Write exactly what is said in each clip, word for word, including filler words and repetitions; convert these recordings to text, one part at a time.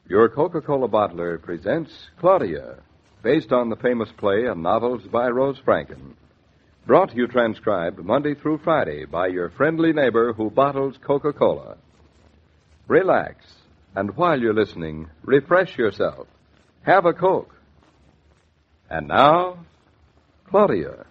Your Coca-Cola bottler presents Claudia, based on the famous play and novels by Rose Franken. Brought to you transcribed Monday through Friday by your friendly neighbor who bottles Coca-Cola. Relax, and while you're listening, refresh yourself. Have a Coke. And now, Claudia.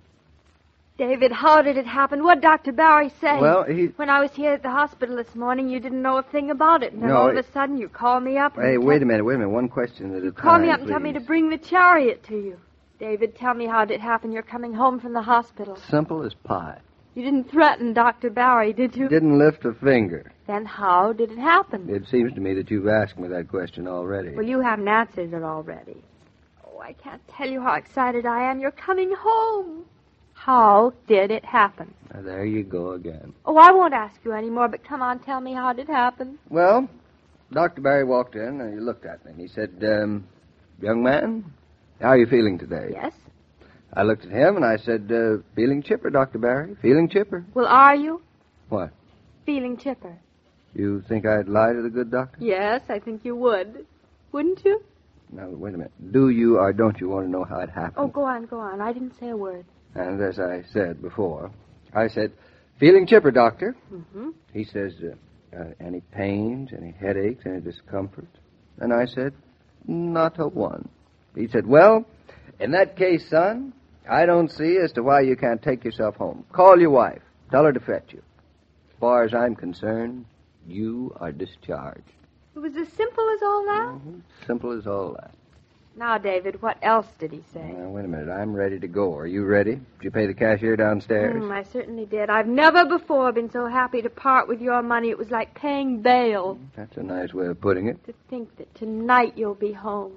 David, how did it happen? What did Doctor Barry say? Well, he... When I was here at the hospital this morning, you didn't know a thing about it. And then No, all of it- a sudden, you called me up and... Hey, you wait a tell- minute, wait a minute. One question at a You time, called me up and told me to please. bring the chariot to you. David, tell me how did it happen. You're coming home from the hospital. Simple as pie. You didn't threaten Doctor Barry, did you? Didn't lift a finger. Then how did it happen? It seems to me that you've asked me that question already. Well, you haven't answered it already. Oh, I can't tell you how excited I am. You're coming home. How did it happen? Now, there you go again. Oh, I won't ask you anymore, but come on, tell me how did it happen. Well, Doctor Barry walked in and he looked at me and he said, um, young man, how are you feeling today? Yes? I looked at him and I said, uh, feeling chipper, Doctor Barry, feeling chipper. Well, are you? What? Feeling chipper. You think I'd lie to the good doctor? Yes, I think you would. Wouldn't you? Now, wait a minute. Do you or don't you want to know how it happened? Oh, go on, go on. I didn't say a word. And as I said before, I said, feeling chipper, doctor. Mm-hmm. He says, uh, uh, any pains, any headaches, any discomfort? And I said, not a one. He said, well, in that case, son, I don't see as to why you can't take yourself home. Call your wife. Tell her to fetch you. As far as I'm concerned, you are discharged. It was as simple as all that? Mm-hmm. Simple as all that. Now, David, what else did he say? Now, wait a minute. I'm ready to go. Are you ready? Did you pay the cashier downstairs? Mm, I certainly did. I've never before been so happy to part with your money. It was like paying bail. That's a nice way of putting it. To think that tonight you'll be home.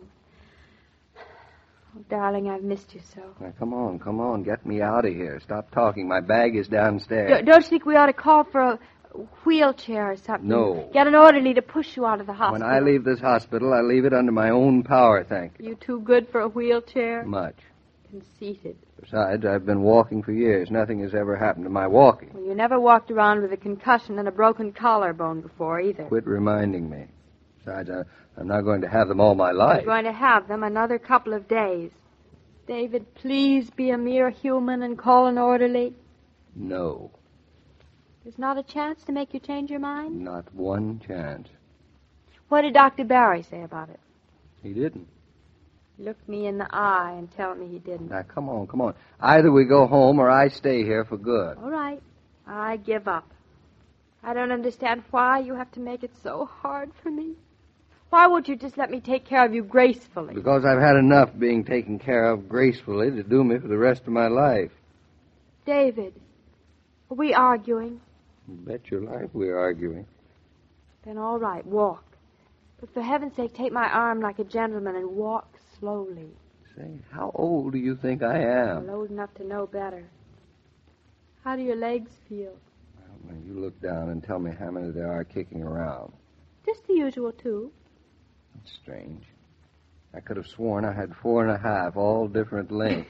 Oh, darling, I've missed you so. Now, come on, come on. Get me out of here. Stop talking. My bag is downstairs. D- don't you think we ought to call for a wheelchair or something? No. Get an orderly to push you out of the When hospital. I leave this hospital, I leave it under my own power, thank you. You too good for a wheelchair? Much. Conceited. Besides, I've been walking for years. Nothing has ever happened to my walking. Well, you never walked around with a concussion and a broken collarbone before either. Quit reminding me. Besides, I, I'm not going to have them all my life. You're going to have them another couple of days. David, please be a mere human and call an orderly. No, There's not a chance to make you change your mind? not one chance. What did Doctor Barry say about it? He didn't. Look me in the eye and tell me he didn't. Now, come on, come on. Either we go home or I stay here for good. All right. I give up. I don't understand why you have to make it so hard for me. Why won't you just let me take care of you gracefully? Because I've had enough being taken care of gracefully to do me for the rest of my life. David, are we arguing? Bet your life we're arguing. Then all right, walk. But for heaven's sake, take my arm like a gentleman and walk slowly. Say, how old do you think I am? I'm old enough to know better. How do your legs feel? Well, now, you look down and tell me how many there are kicking around. Just the usual two. That's strange. I could have sworn I had four and a half, all different lengths.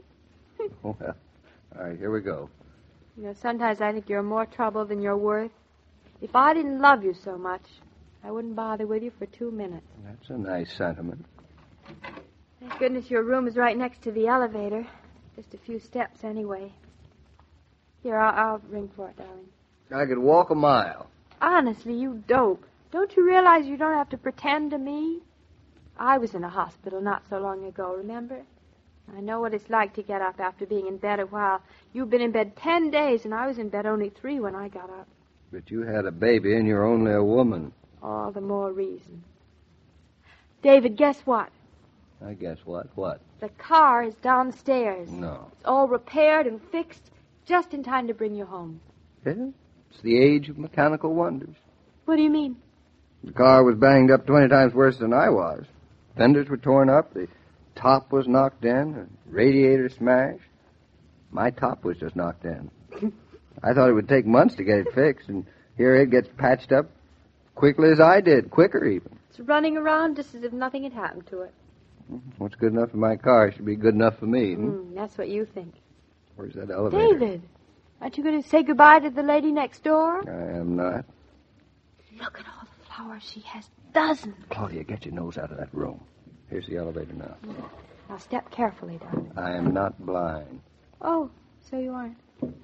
Well, all right, here we go. You know, sometimes I think you're more trouble than you're worth. If I didn't love you so much, I wouldn't bother with you for two minutes. That's a nice sentiment. Thank goodness your room is right next to the elevator. Just a few steps anyway. Here, I'll, I'll ring for it, darling. I could walk a mile. Honestly, you dope. Don't you realize you don't have to pretend to me? I was in a hospital not so long ago, remember? I know what it's like to get up after being in bed a while. You've been in bed ten days, and I was in bed only three when I got up. But you had a baby and you're only a woman. All the more reason. David, guess what? I guess what? What? The car is downstairs. No. It's all repaired and fixed just in time to bring you home. Yeah? It's the age of mechanical wonders. What do you mean? The car was banged up twenty times worse than I was. Fenders were torn up, the top was knocked in, the radiator smashed. My top was just knocked in. I thought it would take months to get it fixed, and here it gets patched up quickly as I did, quicker even. It's running around just as if nothing had happened to it. What's good enough for my car should be good enough for me. Hmm? Mm, that's what you think. Where's that elevator? David, aren't you going to say goodbye to the lady next door? I am not. Look at all the flowers she has doesn't. Claudia, get your nose out of that room. Here's the elevator now. Now step carefully, darling. I am not blind. Oh, so you aren't.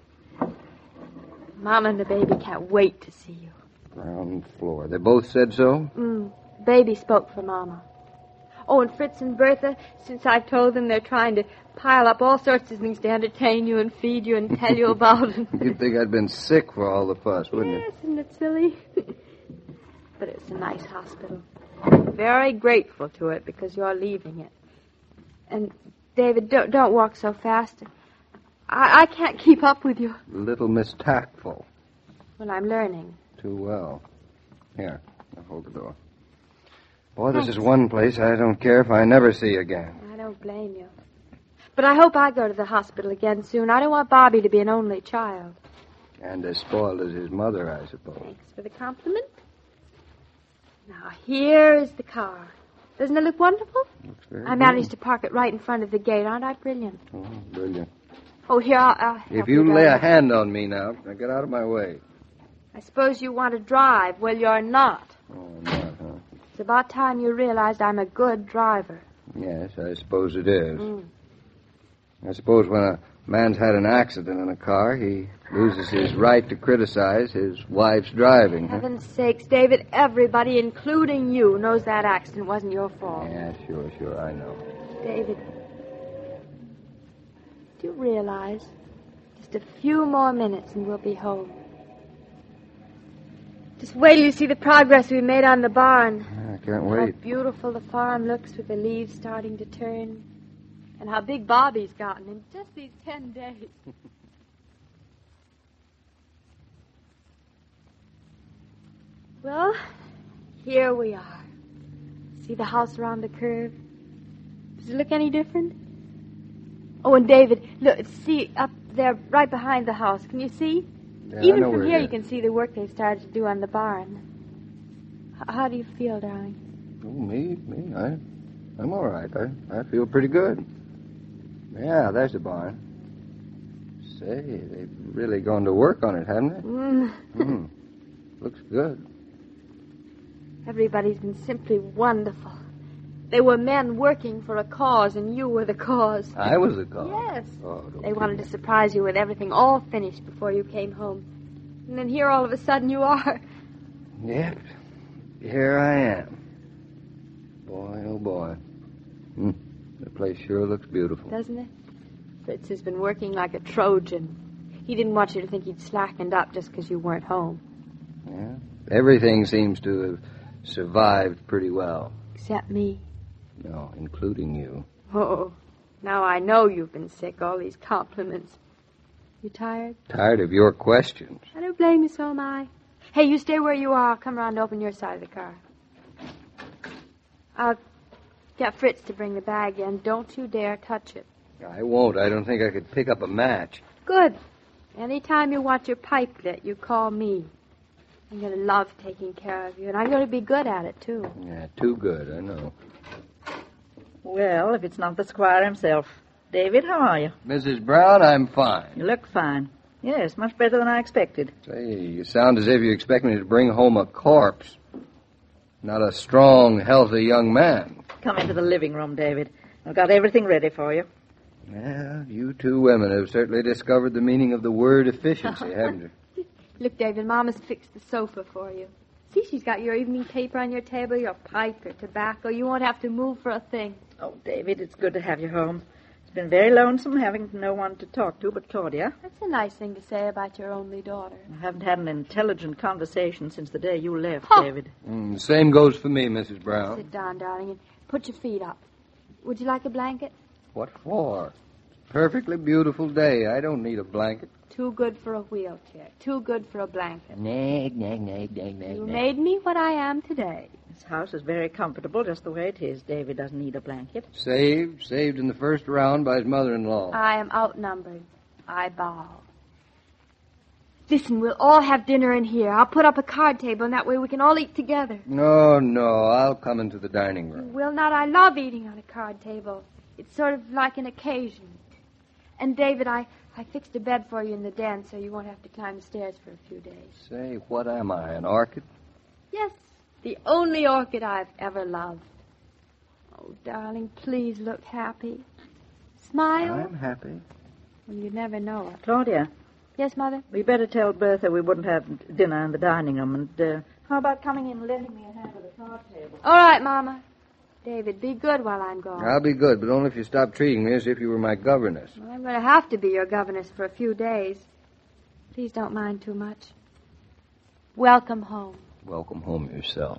Mama and the baby can't wait to see you. Ground floor. They both said so? Mm. Baby spoke for Mama. Oh, and Fritz and Bertha, since I've told them, they're trying to pile up all sorts of things to entertain you and feed you and tell you about. You'd think I'd been sick for all the fuss, wouldn't Yes, isn't it silly? But it's a nice hospital. Very grateful to it because you're leaving it. And, David, don't, don't walk so fast. I, I can't keep up with you. you? Little Miss Tactful. Well, I'm learning. Too well. Here, I'll hold the door. Boy, this Thanks. is one place I don't care if I never see again. I don't blame you. But I hope I go to the hospital again soon. I don't want Bobby to be an only child. And as spoiled as his mother, I suppose. Thanks for the compliment. Now, here is the car. Doesn't it look wonderful? Looks very I good. managed to park it right in front of the gate. Aren't I brilliant? Oh, brilliant. Oh, here, I'll, I'll help If you lay darling. a hand on me now, now get out of my way. I suppose you want to drive. Well, you're not. Oh, not, huh? It's about time you realized I'm a good driver. Yes, I suppose it is. Mm. I suppose when a man's had an accident in a car, he loses his right to criticize his wife's driving. Huh? Heaven's sakes, David, everybody, including you, knows that accident wasn't your fault. Yeah, sure, sure, I know. David, do you realize just a few more minutes and we'll be home? Just wait till you see the progress we made on the barn. I can't How wait. beautiful the farm looks with the leaves starting to turn. And how big Bobby's gotten in just these ten days. Well, here we are. See the house around the curve? Does it look any different? Oh, and David, look, see up there right behind the house. Can you see? Yeah, I Even know from where here, it you is. can see the work they've started to do on the barn. H- how do you feel, darling? Oh, me, me, I, I'm all right. I, I feel pretty good. Yeah, there's the barn. Say, they've really gone to work on it, haven't they? Mm. Hmm. Looks good. Everybody's been simply wonderful. They were men working for a cause, and you were the cause. I was the cause. Yes. Oh, don't They kid wanted me. to surprise you with everything all finished before you came home. And then here, all of a sudden, you are. Yep. Here I am. Boy, oh boy. Hmm. The place sure looks beautiful. Doesn't it? Fritz has been working like a Trojan. He didn't want you to think he'd slackened up just because you weren't home. Yeah. Everything seems to have survived pretty well. Except me. No, including you. Oh, now I know you've been sick, all these compliments. You tired? Tired of your questions. I don't blame you, so am I. Hey, you stay where you are. I'll come around to open your side of the car. I'll get Fritz to bring the bag in. Don't you dare touch it. I won't. I don't think I could pick up a match. Good. Anytime you want your pipe lit, you call me. I'm going to love taking care of you, and I'm going to be good at it, too. Yeah, too good, I know. Well, if it's not the squire himself. David, how are you? Missus Brown, I'm fine. You look fine. Yes, much better than I expected. Say, you sound as if you expect me to bring home a corpse. Not a strong, healthy young man. Come into the living room, David. I've got everything ready for you. Well, you two women have certainly discovered the meaning of the word efficiency, haven't you? Look, David, Mama's fixed the sofa for you. See, she's got your evening paper on your table, your pipe, your tobacco. You won't have to move for a thing. Oh, David, it's good to have you home. It's been very lonesome having no one to talk to but Claudia. That's a nice thing to say about your only daughter. I haven't had an intelligent conversation since the day you left, Huh. David. Mm, same goes for me, Missus Brown. Sit down, darling, and put your feet up. Would you like a blanket? What for? Perfectly beautiful day. I don't need a blanket. Too good for a wheelchair. Too good for a blanket. Nag, nag, nag, nag, nag, You nag. made me what I am today. This house is very comfortable just the way it is. David doesn't need a blanket. Saved, saved in the first round by his mother-in-law. I am outnumbered. I bow. Listen, we'll all have dinner in here. I'll put up a card table, and that way we can all eat together. No, no, I'll come into the dining You room. will not. I love eating on a card table. It's sort of like an occasion. And, David, I, I fixed a bed for you in the den so you won't have to climb the stairs for a few days. Say, what am I, an orchid? Yes, The only orchid I've ever loved. Oh, darling, please look happy. Smile. I'm happy. Well, you never know it. Claudia, Yes, Mother? we better tell Bertha we wouldn't have dinner in the dining room. And uh, how about coming in and lending me a hand with the card table? All right, Mama. David, be good while I'm gone. I'll be good, but only if you stop treating me as if you were my governess. Well, I'm going to have to be your governess for a few days. Please don't mind too much. Welcome home. Welcome home yourself.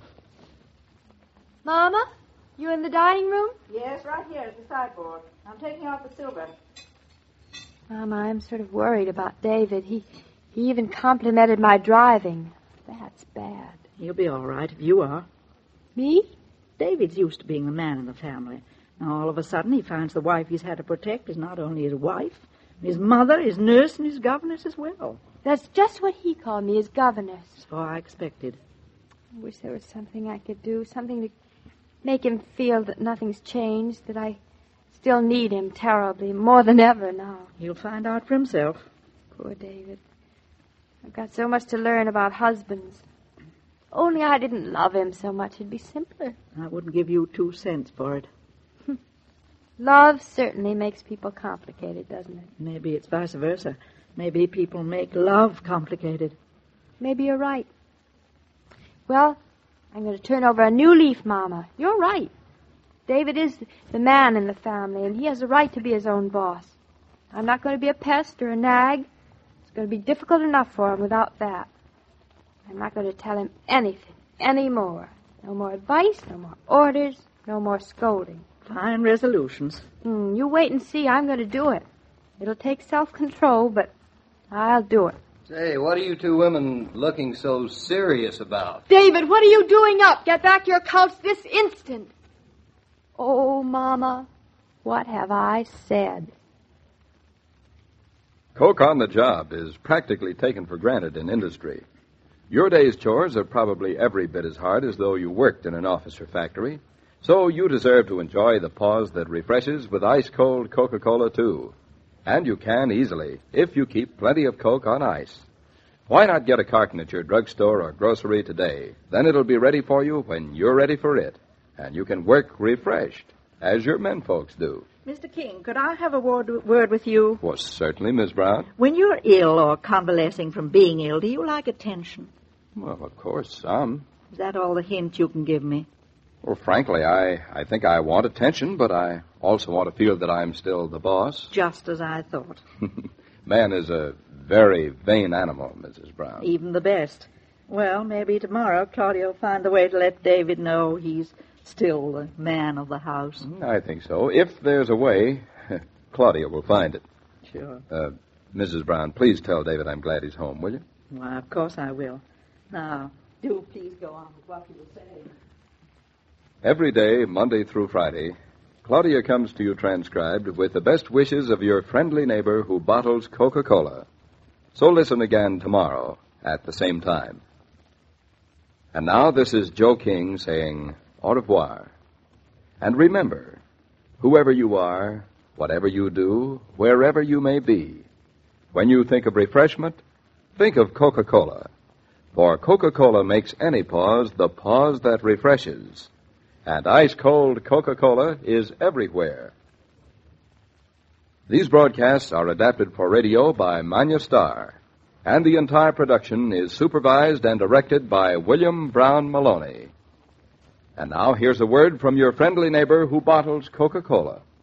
Mama, you in the dining room? Yes, right here at the sideboard. I'm taking out the silver. Mama, I'm sort of worried about David. He, he even complimented my driving. That's bad. He'll be all right if you are. Me? David's used to being the man in the family. Now, all of a sudden, he finds the wife he's had to protect is not only his wife, his mother, his nurse, and his governess as well. That's just what he called me, his governess. So I expected. I wish there was something I could do, something to make him feel that nothing's changed, that I still need him terribly, more than ever now. He'll find out for himself. Poor David. I've got so much to learn about husbands. Only I didn't love him so much, it'd be simpler. I wouldn't give you two cents for it. Love certainly makes people complicated, doesn't it? Maybe it's vice versa. Maybe people make love complicated. Maybe you're right. Well, I'm going to turn over a new leaf, Mama. You're right. David is the man in the family, and he has a right to be his own boss. I'm not going to be a pest or a nag. It's going to be difficult enough for him without that. I'm not going to tell him anything anymore. No more advice, no more orders, no more scolding. Fine resolutions. Mm, you wait and see. I'm going to do it. It'll take self-control, but I'll do it. Say, what are you two women looking so serious about? David, what are you doing up? Get back to your couch this instant. Oh, Mama, what have I said? Coke on the job is practically taken for granted in industry. Your day's chores are probably every bit as hard as though you worked in an office or factory. So you deserve to enjoy the pause that refreshes with ice-cold Coca-Cola, too. And you can easily, if you keep plenty of Coke on ice. Why not get a carton at your drugstore or grocery today? Then it'll be ready for you when you're ready for it. And you can work refreshed, as your men folks do. Mister King, could I have a word, word with you? Well, certainly, Miss Brown. When you're ill or convalescing from being ill, do you like attention? Well, of course, some. Is that all the hint you can give me? Well, frankly, I, I think I want attention, but I also want to feel that I'm still the boss. Just as I thought. Man is a very vain animal, Missus Brown. Even the best. Well, maybe tomorrow Claudia will find a way to let David know he's still the man of the house. I think so. If there's a way, Claudia will find it. Sure. Uh, Missus Brown, please tell David I'm glad he's home, will you? Why, of course I will. Now, do please go on with what you were saying. Every day, Monday through Friday, Claudia comes to you transcribed with the best wishes of your friendly neighbor who bottles Coca-Cola. So listen again tomorrow at the same time. And now this is Joe King saying au revoir. And remember, whoever you are, whatever you do, wherever you may be, when you think of refreshment, think of Coca-Cola. For Coca-Cola makes any pause the pause that refreshes. And ice-cold Coca-Cola is everywhere. These broadcasts are adapted for radio by Manya Starr, and the entire production is supervised and directed by William Brown Maloney. And now here's a word from your friendly neighbor who bottles Coca-Cola.